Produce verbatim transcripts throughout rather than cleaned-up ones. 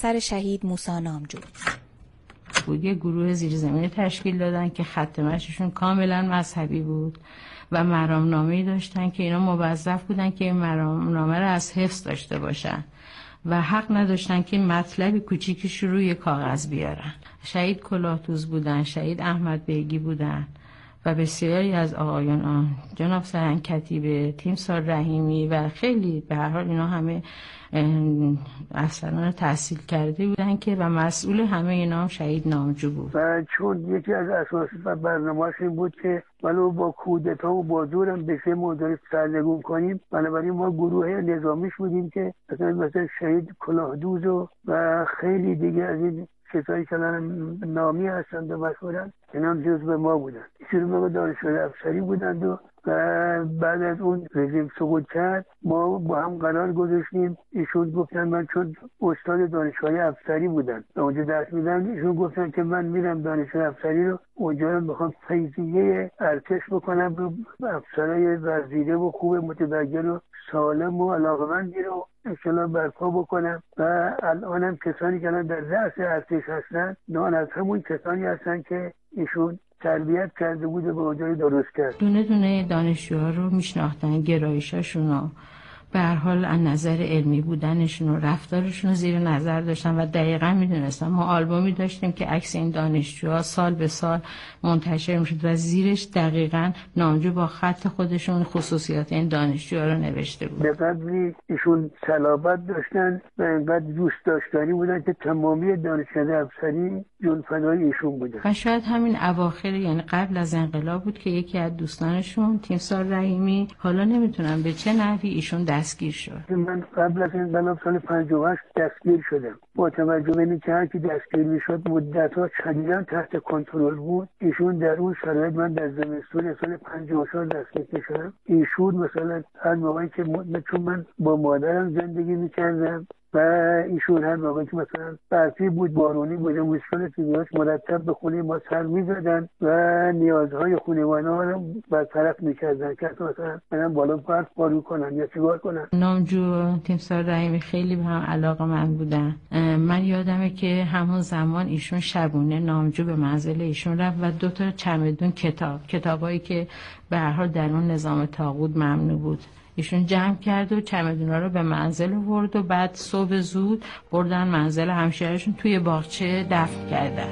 سر شهید موسی نامجو. بود یه گروه زیرزمینی تشکیل دادن که خط مشیشون کاملا مذهبی بود و مرامنامه‌ای داشتن که اینا موظف بودن که این مرامنامه رو از حفظ داشته باشن و حق نداشتن که مطلبی کوچیکش روی کاغذ بیارن. شهید کلاهدوز بودن، شهید احمد بیگی بودن و بسیاری از آقایان آن، جناب سرهنگ کتیبه، تیمسار رحیمی و خیلی به هر حال اینا همه افسران تحصیل کرده بودن که و مسئول همه اینا هم شهید نامجو بود. و چون یکی از اساسی برنامه‌اش این بود که ولو با کودتا و با زورم بشه مدرس سرنگون کنیم، بنابراین ما گروه نظامیش بودیم که مثلا مثلا شهید کلاهدوز و, و خیلی دیگه از این کسایی که نامی هستند و مشهورن اینا هم جزو ما بودن. ایشون موقع دانشجوی افسری بودند و بعد از اون رژیم سقوط کرد ما با هم قرار گذاشتیم. ایشون گفتن من چون استاد دانشگاه افسری بودن و اونجا درس میدن، ایشون گفتن که من میرم دانشگاه افسری رو اونجا رو میخوام فیضیه ارتش بکنم رو افسرای ورزیده و خوب متدین و سالم و علاقمندی رو انشالله برپا بکنم. و الانم کسانی که الان در رأس ارتش هستن نان از همون کسانی هستن که ایشون تربیت کرده بود و به اونجایی درست کرد. دونه دونه دانشجوها رو میشناختن، گرایشاشون رو به هر حال از نظر علمی بودنشون و رفتارشون رو زیر نظر داشتن و دقیقاً میدونستن. ما آلبومی داشتیم که عکس این دانشجوها سال به سال منتشر میشد و زیرش دقیقاً نامجو با خط خودشون خصوصیات این دانشجوها رو نوشته بود. به قدری ایشون صلابت داشتن و انقدر دوست داشتنی بودن که تمامی دانشکده افسری جون فدای ایشون بودن. و شاید همین اواخر یعنی قبل از انقلاب بود که یکی از دوستانشون تیمسار رحیمی، حالا نمیتونم به چه نحوی ایشون دستگیر شد. من قبل از انقلاب سال پنجاه و هشت دستگیر شدم. با توجه به اینکه هر کی دستگیر میشد مدت‌ها شدیداً تحت کنترل بود، ایشون در اون شرایط من در زمستون سال پنجاه و چهار دستگیر شدم. ایشون مثلا هر موقعی که م... چون من با مادرم زندگی میکردم و ایشون هر موقعی که مثلا برفی بود بارونی بود مشکل فیزیکش مرتب به خونه ما سر می‌زدن و نیازهای خانواده رو برطرف می‌کردن که مثلا منم بالا برف بارون کنم یا چیکار کنم. نامجو تیمسار رحیمی خیلی به هم علاقه من بودن. من یادمه که همون زمان ایشون شبونه نامجو به منزل ایشون رفت و دو تا چمدون کتاب کتابایی که به هر حال در اون نظام طاغوت ممنوع بود ایشون جمع کرد و چمدونا رو به منزل آورد و بعد صبح زود بردن منزل همشهرشون توی باغچه دفن کردن.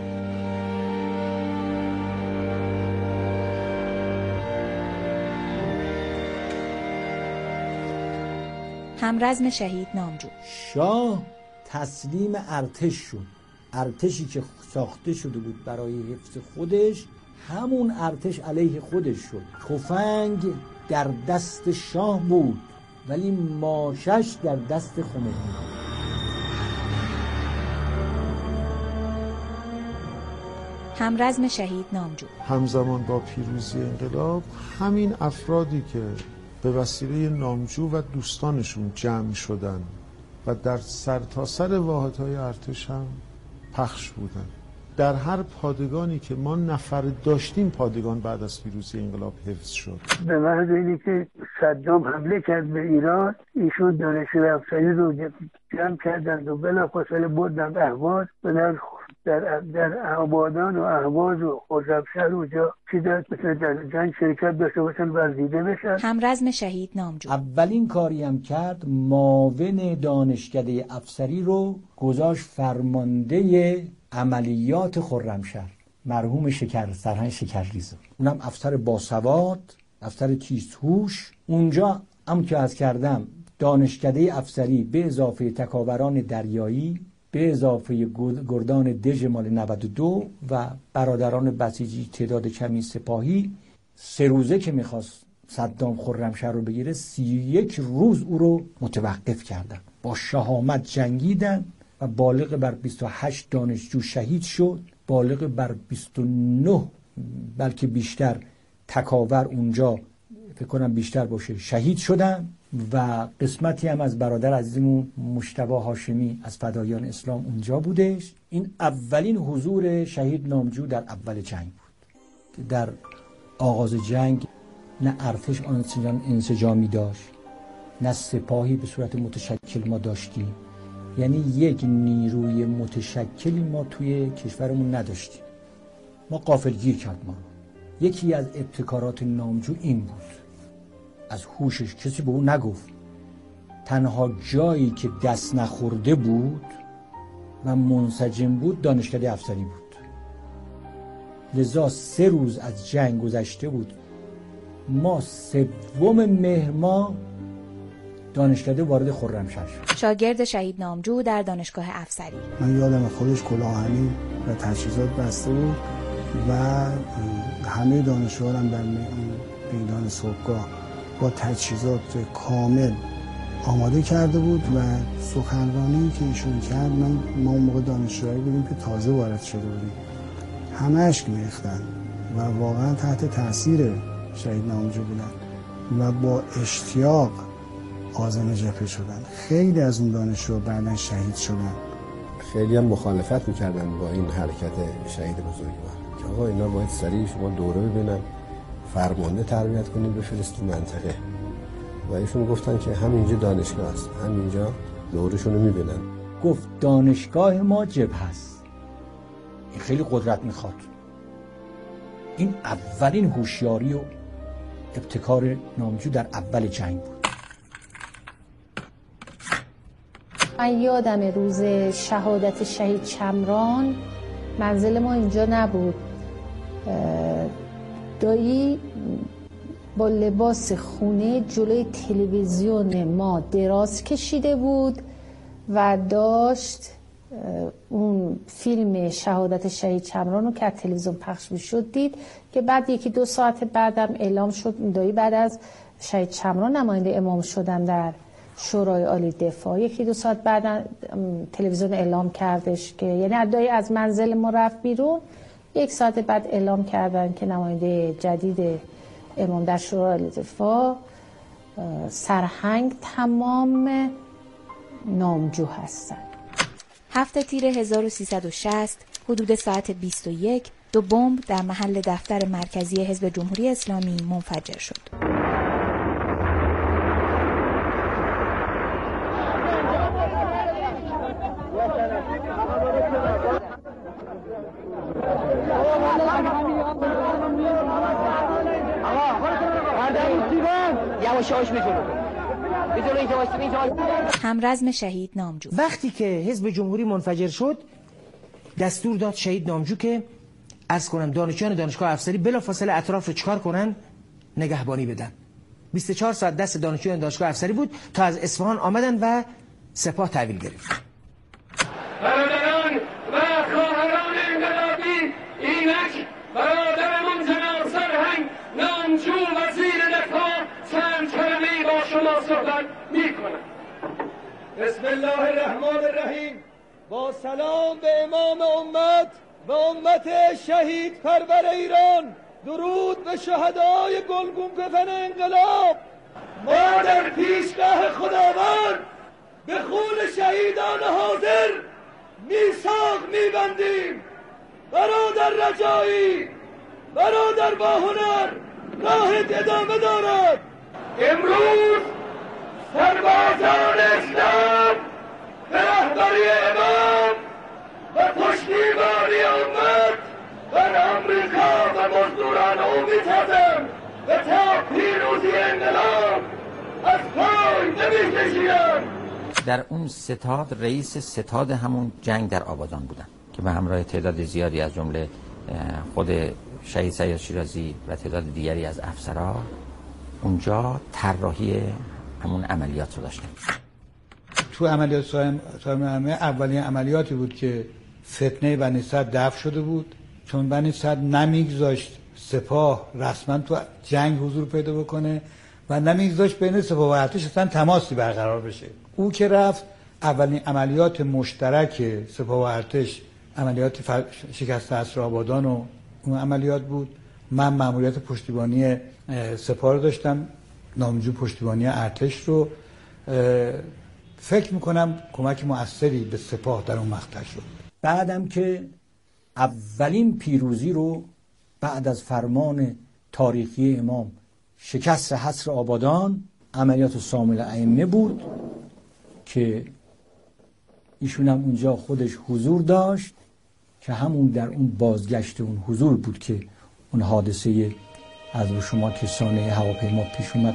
همرزم شهید نامجو. شاه تسلیم ارتش شد. ارتشی که ساخته شده بود برای حفظ خودش، همون ارتش علیه خودش شد. تفنگ در دست شاه بود ولی ماشش در دست خمینی. همرزم شهید نامجو. همزمان با پیروزی انقلاب همین افرادی که به وسیله نامجو و دوستانشون جمع شدن و در سرتاسر واحدهای ارتش هم پخش بودن. در هر پادگانی که ما نفر داشتیم پادگان بعد از پیروزی انقلاب حفظ شد. به محض اینی که صدام حمله کرد به ایران، ایشون دانشجوی افسری رو جمع کردند و بلافاصله بردند اهواز و در در در آبادان و اهواز و خرمشهر اونجا چیزا مثل در جنگ شرکت داشته باشن ورزیده بشن. همرزم شهید نامجو. اولین کاری هم کرد معاون دانشکده افسری رو گذاشت فرمانده عملیات خرمشهر، مرحوم شکر سرهنگ شکرریزه. اونم افسر باسواد، افسر تیزهوش. اونجا هم که از کردم دانشکده افسری به اضافه تکاوران دریایی، به اضافه گردان دژ مال نود و دو و برادران بسیجی تعداد کمی سپاهی، سه روزه که میخواست صدام خرمشهر رو بگیره سی و یک روز او رو متوقف کردن. با شهامت جنگیدن و بالغ بر بیست و هشت دانشجو شهید شد. بالغ بر بیست و نه بلکه بیشتر تکاور اونجا فکر کنم بیشتر باشه شهید شدن و قسمتی هم از برادر عزیزمون مجتبی هاشمی از فدایان اسلام اونجا بودش. این اولین حضور شهید نامجو در اول جنگ بود. در آغاز جنگ نه ارتش انسجامی داشت، نه سپاهی به صورت متشکل ما داشتیم. یعنی یک نیروی متشکلی ما توی کشورمون نداشتیم. ما غافلگیر کرد ما. یکی از ابتکارات نامجو این بود، از هوشش کسی به اون نگفت، تنها جایی که دست نخورده بود و منسجم بود دانشکده افسری بود. لذا سه روز از جنگ گذشته بود، ما سوم مهر ماه دانشکده وارد خرمشهر شد. شاگرد شهید نامجو در دانشگاه افسری. من یادم خودش کلاهانی و تجهیزات بسته بود و همه دانشجوها هم در میدان صبحگاه با تجهیزات کامل آماده کرده بود و سخنرانی که ایشون کرد، من ما اون موقع دانشجوهایی بودیم که تازه وارد شده بودیم، همه اشک می‌ریختن و واقعا تحت تاثیر شهید نامجو بودن و با اشتیاق عازم جبهه شدن. خیلی از اون دانشجو بعداً شهید شدن. خیلی هم مخالفت می‌کردن با این حرکت شهید بزرگوار که آقا اینا باید سریع شما دوره ببینن، فرمانده تربیت کنیم بفرستیم منطقه. و ایشون گفتن که همینجا دانشگاه است، همینجا دورشون رو میبینن. گفت دانشگاه ما جبهه است. این خیلی قدرت میخواد. این اولین هوشیاری و ابتکار نامجو در اول جنگ بود. من یادم روز شهادت شهید چمران منزل ما اینجا نبود. دایی با لباس خونه جلوی تلویزیون ما دراز کشیده بود و داشت اون فیلم شهادت شهید چمران رو که از تلویزیون پخش میشد دید که بعد یکی دو ساعت بعدم اعلام شد دایی بعد از شهید چمران نماینده امام شدن در شورای عالی دفاع. یکی دو ساعت بعد تلویزیون اعلام کردش که یعنی دایی از منزل ما رفت بیرون، یک ساعت بعد اعلام کردن که نماینده جدید امام در شورای عالی دفاع سرهنگ تمام نامجو هستن. هفت تیر هزار و سیصد و شصت حدود ساعت بیست و یک دو بمب در محل دفتر مرکزی حزب جمهوری اسلامی منفجر شد. همرزم شهید نامجو. وقتی که حزب جمهوری منفجر شد دستور داد شهید نامجو که عرض کنم دانشجویان دانشگاه افسری بلافاصله اطراف رو چکار کنن، نگهبانی بدن. بیست و چهار ساعت دست دانشجویان دانشگاه افسری بود تا از اصفهان آمدن و سپاه تحویل گرفت. برادران و خواهران انقلابی، اینک برادرمون جناب سرهنگ نامجو وزیر دفاع چند کلمه‌ای با شما صحبت می‌کنم. بسم الله الرحمن الرحیم. با سلام به امام امت و امت شهید پرور ایران، درود به شهدای گلگون کفن انقلاب. ما در پیشگاه خداوند به خون شهیدان حاضر میثاق میبندیم. برادر رجایی، برادر با هنر، راهت ادامه دارد. امروز سربازان اسلام به رهبری امام و پشتیبانی امت بر آمریکا و مزدوران او میتازند و تا پیروزی انقلاب از پای نمیکشیدند. در اون ستاد رئیس ستاد همون جنگ در آبادان بودن که به همراه تعداد زیادی از جمله خود شهید سید شیرازی و تعداد دیگری از افسرها اونجا طراحی همون عملیات رو داشتن. تو عملیات صاحب همه اولین عملیاتی بود که فتنه بنی صدر دفع شده بود، چون بنی صدر نمیگذاشت سپاه رسما تو جنگ حضور پیدا بکنه و نمیگذاشت بین سپاه و ارتش اصلا تماسی برقرار بشه. او که رفت اولین عملیات مشترک سپاه و ارتش عملیات شکست اسر آبادان و اون عملیات بود. من مأموریت پشتیبانی سپاه رو داشتم، نامجو پشتیبانی ارتش رو. فکر میکنم کمک مؤثری به سپاه در اون مقطع شد. بعدم که اولین پیروزی رو بعد از فرمان تاریخی امام شکست حصر آبادان عملیات سامل ائمه بود که ایشون هم اونجا خودش حضور داشت که همون در اون بازگشت اون حضور بود که اون حادثه از رو شما که سانحه هواپیما پیش اومد.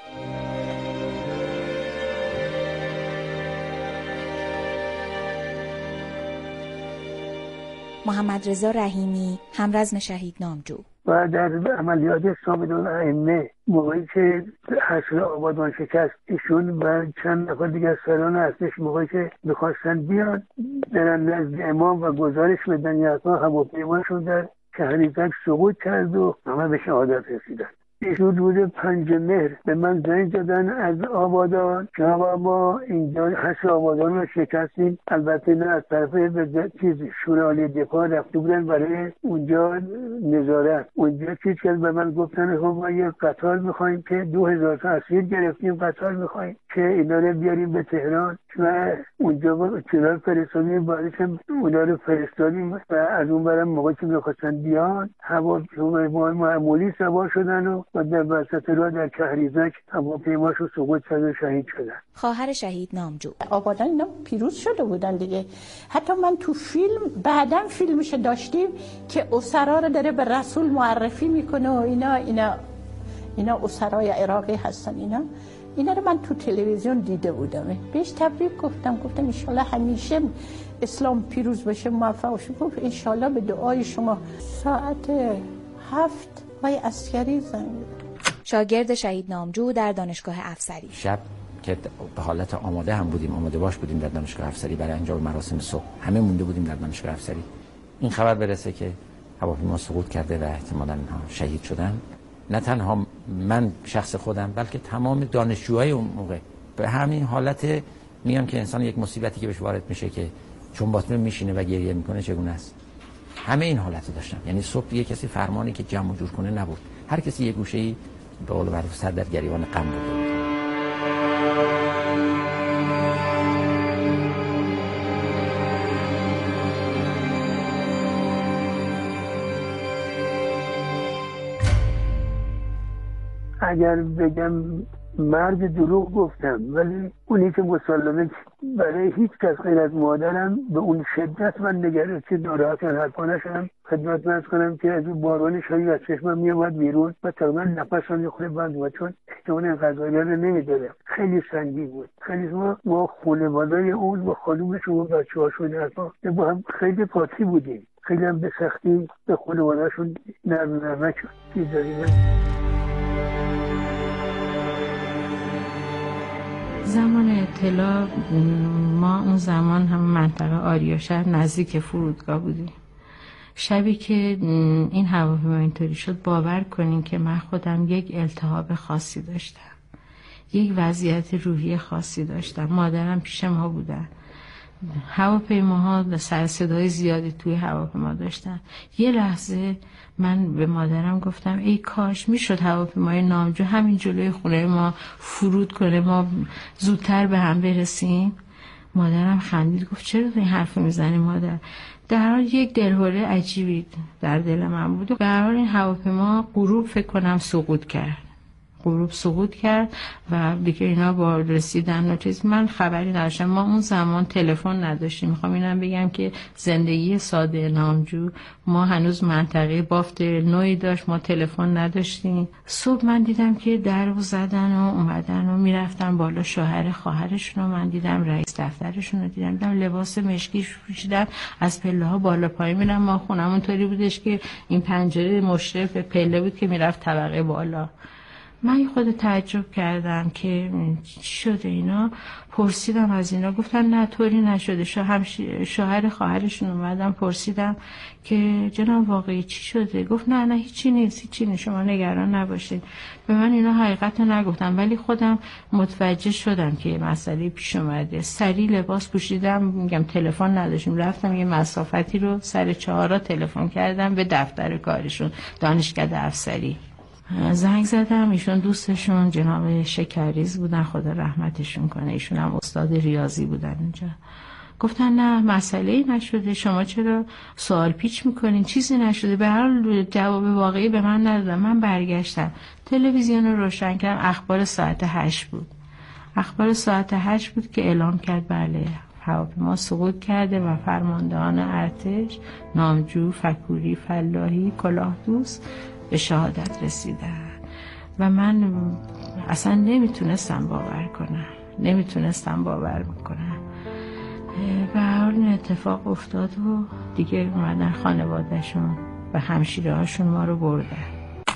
محمد رضا رحیمی، همرزم شهید نامجو. و در عملیات صامدالائمه موقعی که حشر آبادان شکست ایشون و چند نفر دیگه از سران ارتش موقعی که میخواستن بیان برن نزد امام و گزارش بدن یا هواپیماشون در شهریزک سقوط کرد و همه به شهادت رسیدن. ایشون روز پنج مهر به من زنگ زدن از آبادان که ما اینجا حشر آبادان رو شکستیم. البته نه از طرف به چیز شورای دفاع رفته بودن برای اونجا نظارت. اونجا چیز که به من گفتن خب ما یه قطار میخوایم که دو هزار تا اسیر گرفتیم، قطار میخوایم که اینا رو بیاریم به تهران و اونجا با چرا فرستادیم. بعدش هم اونا رو فرستادیم و از اون برم موقعی که میخواستن بیان هواپیما معمولی سوار شدن و و در وسط راه در کهریزک هواپیماشو سقوط کرد و شهید شدن. خواهر شهید نامجو: آبادان اینا پیروز شده بودن دیگه. حتی من تو فیلم بعداً فیلمش داشتیم که اسرا رو داره به رسول معرفی میکنه و اینا اینا اینا اسرای عراقی هستن. اینا اینا رو من تو تلویزیون دیده بودم. بهش تبریک گفتم گفتم ان شاءالله همیشه اسلام پیروز بشه، موفق شه. گفت ان شاءالله به دعای شما. ساعت هفت وای عسکری زنگ. شاگرد شهید نامجو در دانشگاه افسری: شب که به حالت آماده هم بودیم، آماده باش بودیم در دانشگاه افسری برای انجام مراسم صبح، همه مونده بودیم در دانشگاه افسری. این خبر برسه که هواپیما سقوط کرده و احتمالاً اینها شهید شدن. نه تنها من شخص خودم بلکه تمام دانشجوهای اون موقع به همین حالت میان که انسان یک مصیبتی که بهش وارد میشه که چون باطمه میشینه و گریه میکنه چگونه است. همه این حالت داشتم. یعنی صبح یه کسی فرمانی که جمع و جور کنه نبود، هر کسی یه گوشه‌ای به قول معروف سر در گریبان غم بود. اگر بگم مرد دروغ گفتم، ولی اونی که مسلمه برای هیچ کس غیر از مادرم به اون شدت من نگران که ناراحت حرفانه شدم. خدمت من کنم که از اون باران شایی از چشمم می اومد بیرون و تقریبا نفسم یه خورده بند بود چون احتمال این غذایا رو نمیدادم. خیلی سنگین بود. خیلی ما با خانواده اون با خانومش و بچه‌هاشون حرفا با هم خیلی پاتی بودیم. خیلی هم به سختی به خانواده‌شون نرم نرمک شد. زمان اطلاع ما اون زمان هم منطقه آریاشهر نزدیک فرودگاه بودیم. شبی که این هواپیما اینطوری شد باور کنین که من خودم یک التهاب خاصی داشتم، یک وضعیت روحی خاصی داشتم. مادرم پیش ما بودن، هواپیماها سر صدای زیادی توی هواپیما داشتن. یه لحظه من به مادرم گفتم ای کاش میشد هواپیمای نامجو همین جلوی خونه ما فرود کنه، ما زودتر به هم برسیم. مادرم خندید گفت چرا این حرف میزنی مادر؟ در حال یک دلهوره عجیبی در دل من بود. در حال این هواپیما غروب فکر کنم سقوط کرد. غروب سقوط کرد و دیگه اینا با رسیدن و چیز من خبری نداشتم. ما اون زمان تلفن نداشتیم. میخوام اینم بگم که زندگی ساده نامجو ما هنوز منطقه بافت نوعی داشت، ما تلفن نداشتیم. صبح من دیدم که در رو زدن و اومدن و میرفتن بالا. شوهر خواهرشون رو من دیدم، رئیس دفترشون رو دیدم، دیدم لباس مشکی پوشیدن از پله ها بالا پایین میرن. ما خونمون طوری بودش که این پنجره مشرف به پله بود که میرفت طبقه بالا. من خود تعجب کردم که چی شده اینا. پرسیدم از اینا، گفتن نه طوری نشده. شوهر خواهرشون اومدم پرسیدم که جناب واقعی چی شده؟ گفت نه نه هیچی نیست هیچی نیست شما نگران نباشید. به من اینا حقیقت رو نگفتم ولی خودم متوجه شدم که مسئله پیش اومده. سری لباس پوشیدم، میگم تلفن نداشتیم، رفتم یه مسافتی رو سر چهارا تلفن کردم به دفتر کارشون دانشکده افسری. زنگ زدم، ایشون دوستشون جناب شکریز بودن خدا رحمتشون کنه، ایشون هم استاد ریاضی بودن اونجا. گفتن نه مسئله‌ای نشده، شما چرا سوال پیچ میکنین؟ چیزی نشده. به هر حال جواب واقعی به من ندادن. من برگشتم تلویزیون رو روشن کردم، اخبار ساعت هشت بود. اخبار ساعت هشت بود که اعلام کرد بله هواپیما سقوط کرده و فرماندهان ارتش نامجو، فکوری، فلاحی، کلاهدوست به شهادت رسیدن و من اصلا نمیتونستم باور کنم نمیتونستم باور بکنم. به هر حال اتفاق افتاد و دیگه اومدن خانوادهشون و همشیره هاشون ما رو بردن.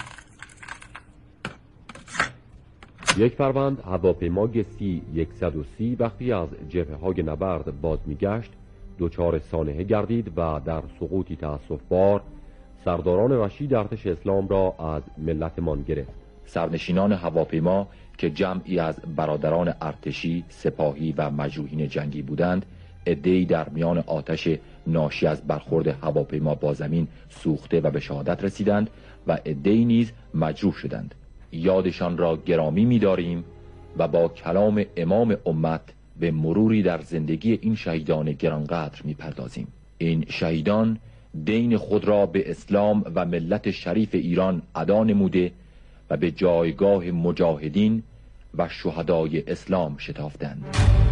یک فروند هواپیمای سی صد و سی وقتی از جبهه‌های نبرد باز میگشت دچار سانحه گردید و در سقوطی تأسف‌بار سرداران وحشی ارتش اسلام را از ملتمان گرفت. سرنشینان هواپیما که جمعی از برادران ارتشی، سپاهی و مجروحین جنگی بودند، عده‌ای در میان آتش ناشی از برخورد هواپیما با زمین سوخته و به شهادت رسیدند و عده‌ای نیز مجروح شدند. یادشان را گرامی می‌داریم و با کلام امام امت به مروری در زندگی این شهیدان گرانقدر می‌پردازیم. این شهیدان دین خود را به اسلام و ملت شریف ایران ادا نموده و به جایگاه مجاهدین و شهدای اسلام شتافتند.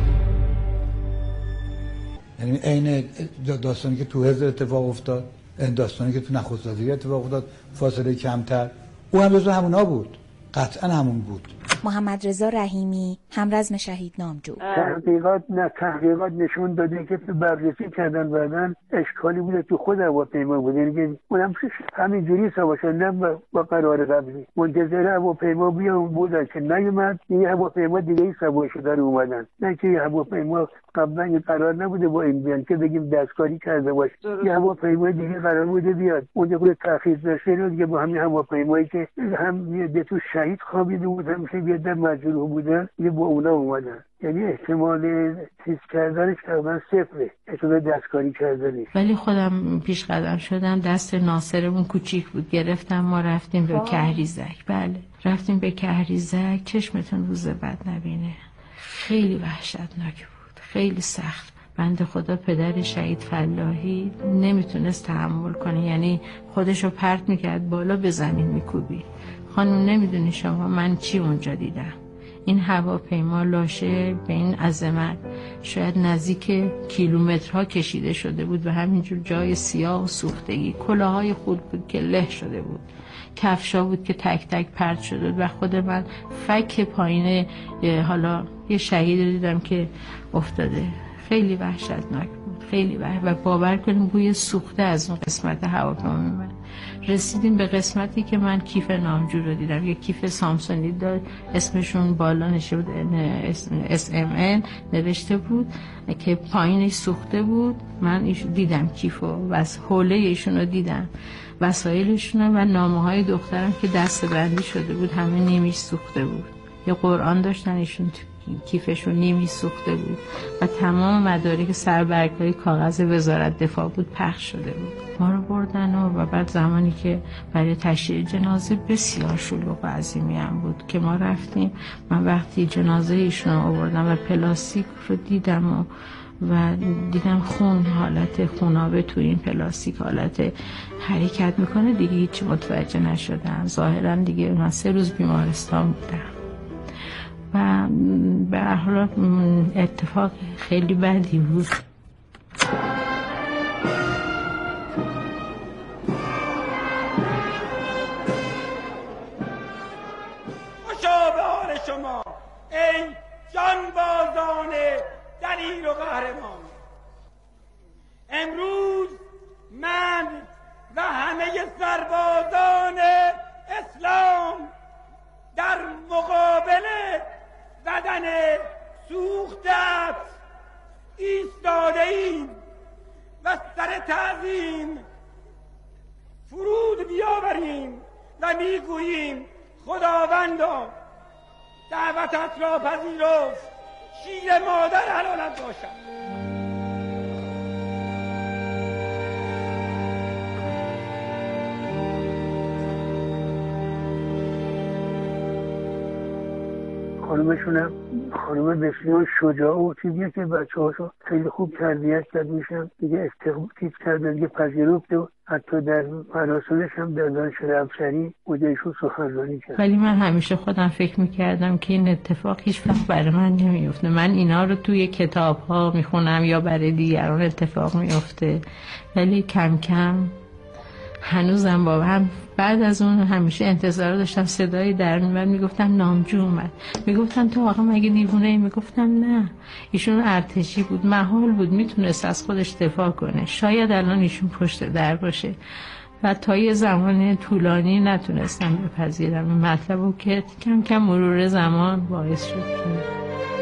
یعنی عین داستانی که تو حزب اتفاق افتاد، داستانی که تو نخست وزیری اتفاق افتاد، فاصله کمتر، او هم جزو همونا بود، قطعا همون بود. محمد رضا رحیمی، همرزم شهید نامجو. تحقیقات نه تحقیقات نشون داده که بررسی کردن بعدن اشکالی بوده تو خود هواپیما بوده، یعنی اونم همین جوری سواشندن با, با قرار قبلی منتظر هواپیما بیان بودن که نیومد، یه هواپیما دیگه ای سوار شدن اومدن، نه که یه هواپیما قبلا قرار نبوده با این بیان که بگیم دستکاری کرده باشه، یه هواپیما دیگه قرار بوده بیاد اونجا خود تأخیر داشته دیگه با همین هواپیمایی که هم یه تو شهید خوابیده بود هم که یه مجروح بودن یه با اونا اومدن، یعنی احتمال چیز کردنش تقریبا صفره، احتمال دستکاری کردنش. ولی خودم پیش قدم شدم، دست ناصرمون کوچیک بود، گرفتم ما رفتیم به کهریزک. بله رفتیم به کهریزک، چشمتون روز بد نبینه. خیلی وحشتناک بود، خیلی سخت. بنده خدا پدر شهید فلاحی نمیتونست تحمل کنه، یعنی خودشو پرت میکرد بالا به زمین میکوبی. خانم نمیدونی شما من چی اونجا دیدم. این هواپیما لاشه به این عظمت شاید نزدیک کیلومترها کشیده شده بود و همینجور جای سیاه و سوختگی، کلاهای خود بود که له شده بود، کفشا بود که تک تک پرت شده بود و خود من فک پایین حالا یه شهید دیدم که افتاده. خیلی وحشتناک بود، خیلی وحشت و باور کنیم بوی سوخته از اون قسمت هواپیما می‌اومد. رسیدیم به قسمتی که من کیف نامجو رو دیدم، یه کیف سامسونی داشت، اسمشون بالا نوشته بود اس ام ان نوشته بود که پایینش سوخته بود. من ایشون دیدم کیفو و از حوله ایشون رو دیدم، وسایلشون و نامه های دخترم که دسته بندی شده بود همه نیمیش سوخته بود. یه قرآن داشتن ایشون کیفشون نیمی سوخته بود و تمام مدارک سربرگ‌های کاغذ وزارت دفاع بود پخش شده بود. ما رو بردن و, و بعد زمانی که برای تشییع جنازه بسیار شلوغ و عظیمی هم بود که ما رفتیم. من وقتی جنازه ایشون رو آوردم و پلاستیک رو دیدم و و دیدم خون، حالت خونابه تو این پلاستیک حالت حرکت میکنه، دیگه هیچ متوجه نشدم. ظاهرا دیگه من سه روز بیمارستان بودم و به هر حال اتفاق خیلی بدی بود. مشابه حال شما ای جانبازان دلیر و قهرمان، امروز من و همه سربازان اسلام در مقابل بدن سوختت ایستاده ایم و سر تعظیم فرود بیاوریم و میگوییم خداوندا دعوتت را پذیرفت، شیر مادر حلالت باشد. خانومشونم خانوم بسیار شجاع و چیزیه که بچه هاشو خیلی خوب تربیت کرد میشن دیگه استقبال کرد دیگه پذیرفت و حتی در مراسمش هم در دانشگاه افسری بودهشون سخنرانی کرد. ولی من همیشه خودم فکر میکردم که این اتفاق هیچ وقت برای من نمیفته. من اینا رو توی کتاب ها میخونم یا برای دیگران اتفاق میفته، ولی کم کم هنوزم با هم بعد از اون همیشه انتظار داشتم صدایی در میاد میگفتم نامجو اومد، میگفتن تو آقا مگه دیوونه ای؟ میگفتم نه، ایشون ارتشی بود، مهال بود، میتونست از خودش دفاع کنه، شاید الان ایشون پشت در باشه. و تا یه زمان طولانی نتونستم بپذیرم این مطلبو که کم کم مرور زمان باعث شد که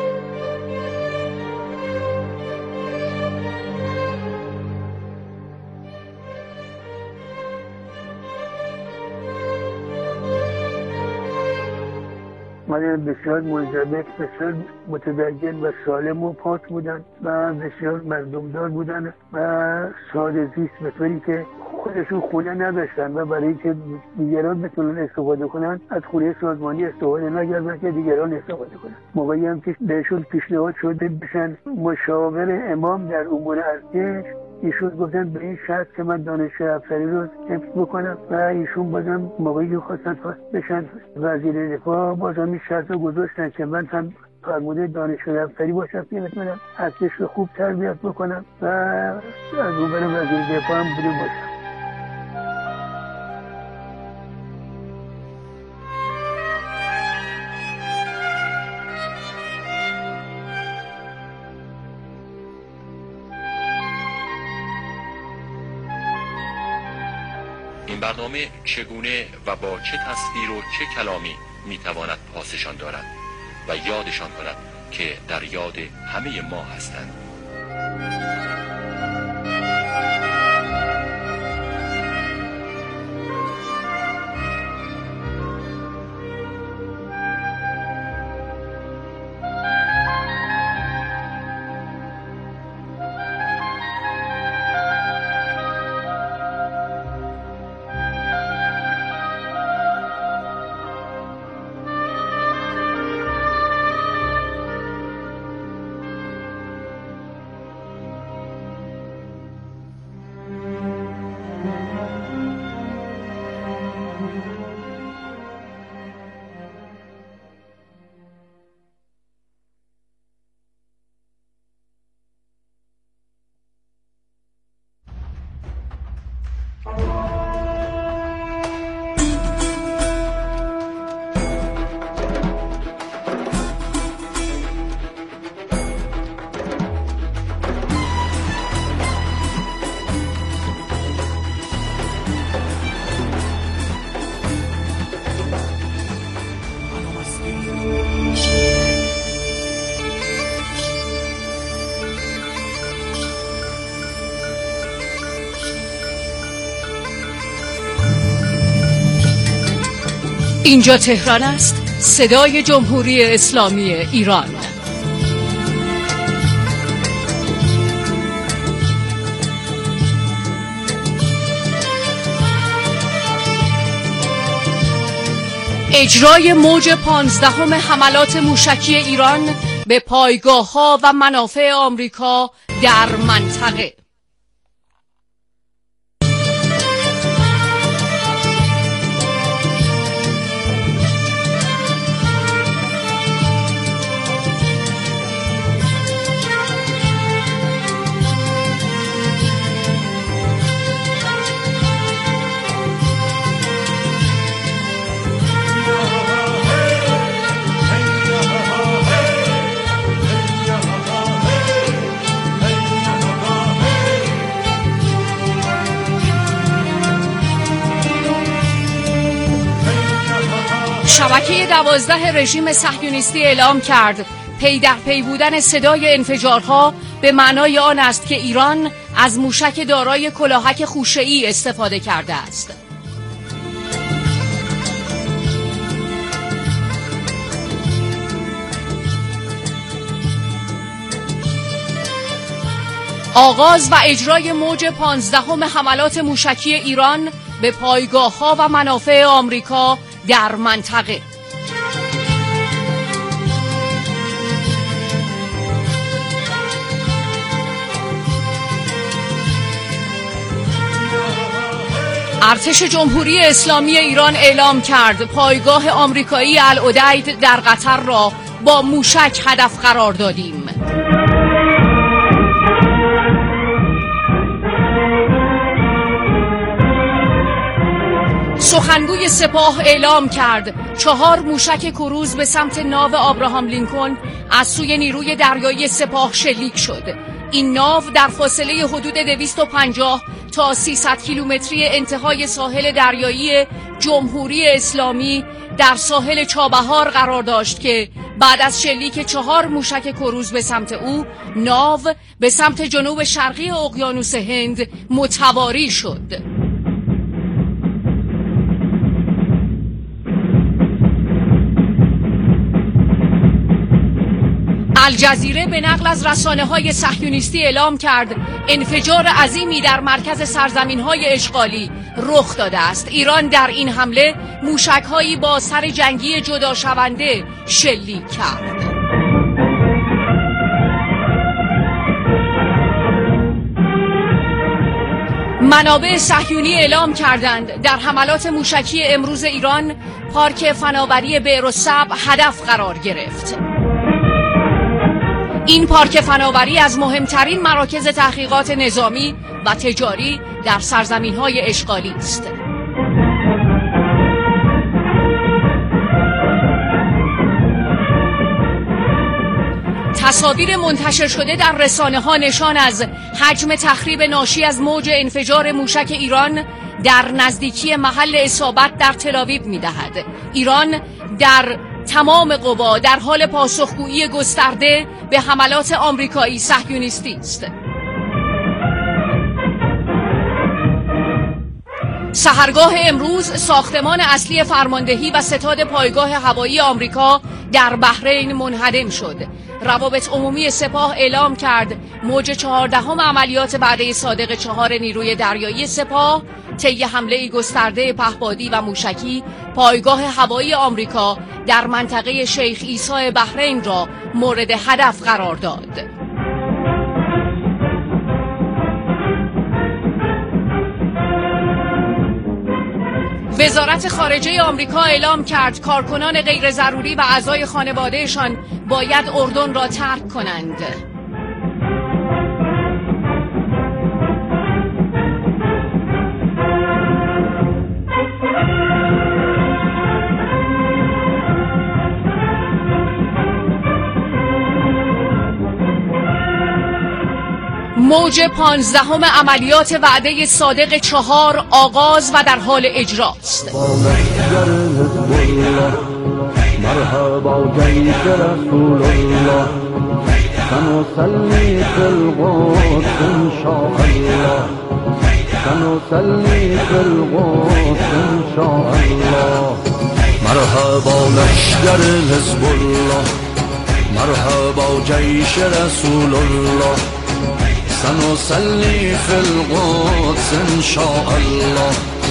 من بسیار منضبط، بسیار متدین و سالم و پاک بودن و بسیار مردمدار بودن و ساده زیست، به طوری که خودشون خونه نداشتن و برای اینکه دیگران بتونن استفاده کنن از خونه سازمانی استفاده نکردن که دیگران استفاده کنن. موقعی هم که بهشون پیشنهاد شده بشن مشاور امام در امور ارتش، ایشون گفتن به این شرط که من دانشگاه افسری رو حفظ بکنم و ایشون بازم موقعی که خواستن بشن وزیر دفاع بازم این شرط رو گذاشتن که من هم فرمانده دانشگاه افسری باشم که بتونم ارتش رو خوب تربیت بکنم و از اون برم وزیر دفاع هم بوده باشم. این برنامه چگونه و با چه تصویر و چه کلامی میتواند پاسشان دارد و یادشان کند که در یاد همه ما هستند. اینجا تهران است، صدای جمهوری اسلامی ایران. اجرای موج پانزدهم حملات موشکی ایران به پایگاه‌ها و منافع آمریکا در منطقه. شبکه دوازده رژیم صهیونیستی اعلام کرد پی در پی بودن صدای انفجارها به معنای آن است که ایران از موشک دارای کلاهک خوشه‌ای استفاده کرده است. آغاز و اجرای موج پانزدهم حملات موشکی ایران به پایگاه‌ها و منافع آمریکا در منطقه. ارتش جمهوری اسلامی ایران اعلام کرد پایگاه آمریکایی العدید در قطر را با موشک هدف قرار دادیم. سخنگوی سپاه اعلام کرد چهار موشک کروز به سمت ناو آبراهام لینکلن از سوی نیروی دریایی سپاه شلیک شد. این ناو در فاصله حدود دویست و پنجاه تا سیصد کیلومتری انتهای ساحل دریایی جمهوری اسلامی در ساحل چابهار قرار داشت که بعد از شلیک چهار موشک کروز به سمت او، ناو به سمت جنوب شرقی اقیانوس هند متواری شد. الجزیره به نقل از رسانه‌های صهیونیستی اعلام کرد انفجار عظیمی در مرکز سرزمین‌های اشغالی رخ داده است. ایران در این حمله موشک‌هایی با سر جنگی جدا شونده شلیک کرد. منابع صهیونی اعلام کردند در حملات موشکی امروز ایران پارک فناوری بئرالصبر هدف قرار گرفت. این پارک فناوری از مهمترین مراکز تحقیقات نظامی و تجاری در سرزمین‌های اشغالی است. تصاویر منتشر شده در رسانه‌ها نشان از حجم تخریب ناشی از موج انفجار موشک ایران در نزدیکی محل اصابت در تل‌آویو می‌دهد. ایران در تمام قوا در حال پاسخگویی گسترده به حملات آمریکایی صهیونیستی است. سحرگاه امروز ساختمان اصلی فرماندهی و ستاد پایگاه هوایی آمریکا در بحرین منهدم شد. روابط عمومی سپاه اعلام کرد موج چهاردهم عملیات وعده صادق چهار نیروی دریایی سپاه طی حمله گسترده پهپادی و موشکی پایگاه هوایی آمریکا در منطقه شیخ عیسی بحرین را مورد هدف قرار داد. وزارت خارجه آمریکا اعلام کرد کارکنان غیر ضروری و اعضای خانوادهشان باید اردن را ترک کنند. موج پانزدهم عملیات وعده صادق چهار آغاز و در حال اجراست. مرحبا جیش رسول الله سنصلي في القدس ان شاء الله سنصلي في القدس ان شاء الله مرحبا لشکر حزب الله مرحبا جیش رسول الله سنصلي في القدس ان شاء الله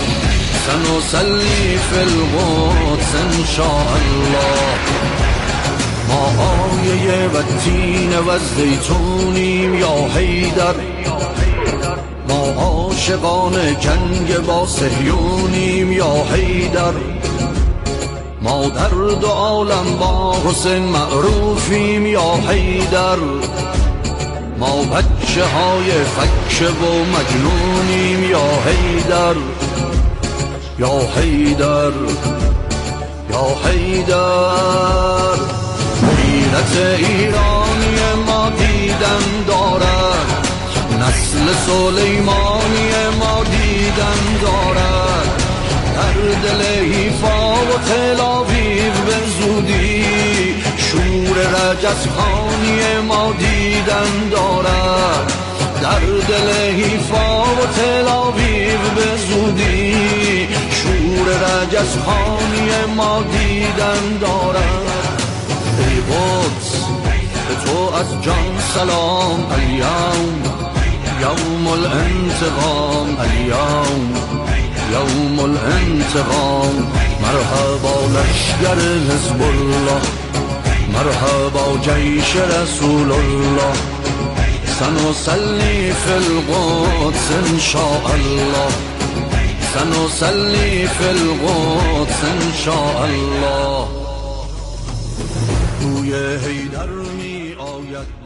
سنصلي في القدس ان شاء الله ما آیه و تین و زیتونیم یا حیدر ما عاشقان جنگ با صهیونیم یا حیدر ما در دو عالم با حسین معروفیم یا حیدر ما بچه های فکر و مجنونیم یا حیدر یا حیدر یا حیدر غیرت ایرانی ما دیدن دارد نسل سلیمانی ما دیدن دارد در دل حیفا و تل‌آویو به زودی شور رجزخانی ما دیدن دارد در دل حیفا و تل‌آویو به زودی شور رجزخانی ما دیدن دارد ای قدس به تو از جان سلام الیوم یوم الانتقام الیوم یوم الانتقام مرحبا لشکر حزب الله مرحبا جیش رسول الله سنصلي في القدس ان شاء الله سنصلي في القدس ان شاء الله. بوی حیدر می آید